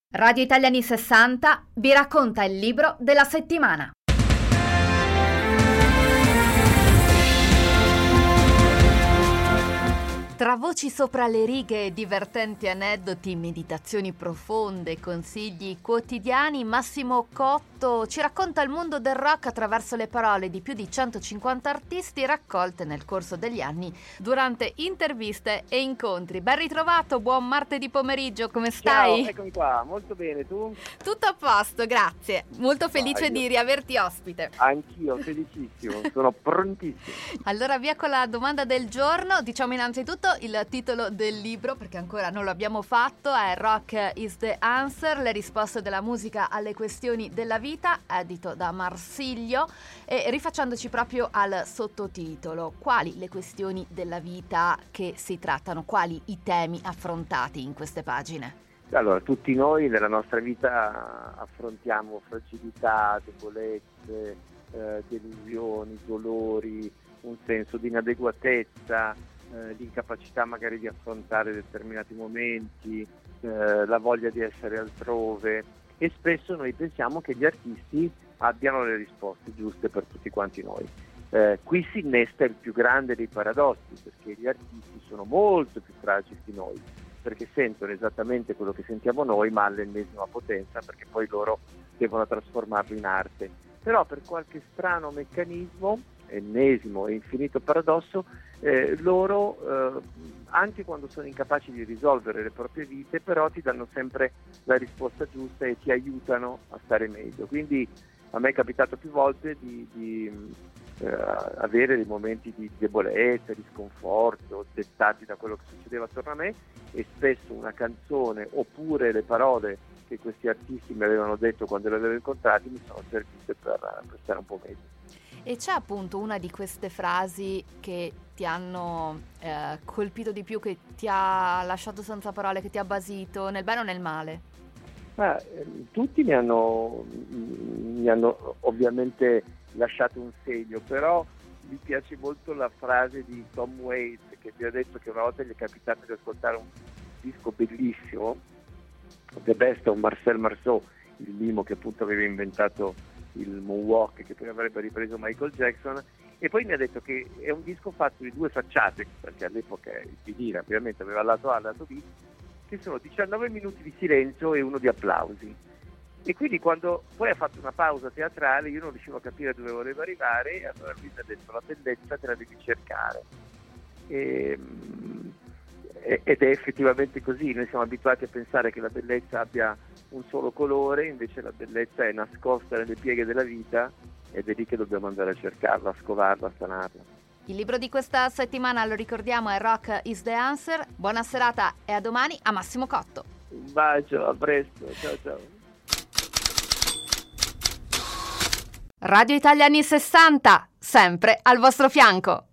Radio Italiani 60 vi racconta il libro della settimana. Tra voci sopra le righe, divertenti aneddoti, meditazioni profonde, consigli quotidiani, Massimo Cotto ci racconta il mondo del rock attraverso le parole di più di 150 artisti raccolte nel corso degli anni durante interviste e incontri. Ben ritrovato, buon martedì pomeriggio, come stai? Ciao, eccomi qua, molto bene, tu? Tutto a posto, grazie. Molto felice di riaverti ospite. Anch'io, felicissimo, sono prontissimo. Allora via con la domanda del giorno. Diciamo innanzitutto il titolo del libro, perché ancora non lo abbiamo fatto, è Rock is the Answer, le risposte della musica alle questioni della vita, edito da Marsilio, e rifacciandoci proprio al sottotitolo: quali le questioni della vita che si trattano, quali i temi affrontati in queste pagine? Allora, tutti noi nella nostra vita affrontiamo fragilità, debolezze, delusioni, dolori, un senso di inadeguatezza, l'incapacità magari di affrontare determinati momenti, la voglia di essere altrove, e spesso noi pensiamo che gli artisti abbiano le risposte giuste per tutti quanti noi. Qui si innesta il più grande dei paradossi, perché gli artisti sono molto più fragili di noi, perché sentono esattamente quello che sentiamo noi, ma all'ennesima potenza, perché poi loro devono trasformarlo in arte. Però per qualche strano meccanismo, ennesimo e infinito paradosso, loro anche quando sono incapaci di risolvere le proprie vite, però ti danno sempre la risposta giusta e ti aiutano a stare meglio. Quindi a me è capitato più volte di avere dei momenti di debolezza, di sconforto, dettati da quello che succedeva attorno a me, e spesso una canzone oppure le parole che questi artisti mi avevano detto quando li avevo incontrati mi sono servite per stare un po' meglio. E c'è appunto una di queste frasi che ti hanno colpito di più, che ti ha lasciato senza parole, che ti ha basito, nel bene o nel male? Tutti mi hanno ovviamente lasciato un segno, però mi piace molto la frase di Tom Waits, che ti ha detto che una volta gli è capitato di ascoltare un disco bellissimo, The Best of Marcel Marceau, il mimo che appunto aveva inventato il moonwalk, che poi avrebbe ripreso Michael Jackson, e poi mi ha detto che è un disco fatto di due facciate, perché all'epoca il vinile ovviamente aveva il lato A e il lato B, che sono 19 minuti di silenzio e uno di applausi. E quindi quando poi ha fatto una pausa teatrale io non riuscivo a capire dove voleva arrivare, e allora lui mi ha detto: la bellezza te la devi cercare. Ed è effettivamente così. Noi siamo abituati a pensare che la bellezza abbia un solo colore, invece la bellezza è nascosta nelle pieghe della vita, ed è lì che dobbiamo andare a cercarla, a scovarla, a sanarla. Il libro di questa settimana, lo ricordiamo, è Rock is the Answer. Buona serata e a domani a Massimo Cotto. Un bacio, a presto, ciao ciao. Radio Italiani 60, sempre al vostro fianco.